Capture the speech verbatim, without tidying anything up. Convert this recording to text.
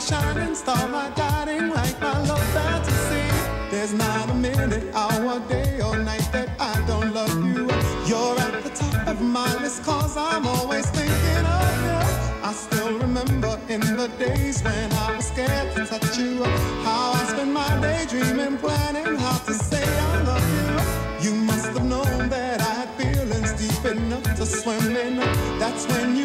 shining star, my guiding light, my love fantasy. There's not a minute, hour, day or night that I don't love you. You're at the top of my list, cause I'm always thinking of you. I still remember in the days when I was scared to touch you, how I spent my day dreaming, planning how to say I love you. You must have known that I had feelings deep enough to swim in. That's when you